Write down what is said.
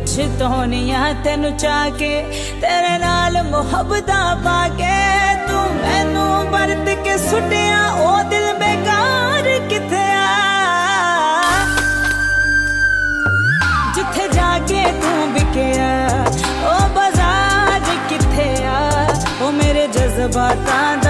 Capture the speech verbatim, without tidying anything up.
पछताउनियां तेनू चाह के तेरे नाल मुहब्बतां पाके तू मैनू बरत के सुटिया ओ दिल बेकार किथे आ जिथे जाके तू बिकिया ओ बाजार किथे आ ओ मेरे जज्बातां दा